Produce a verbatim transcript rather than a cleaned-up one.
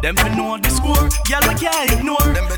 Them fi know the score, girl we can't ignore. Them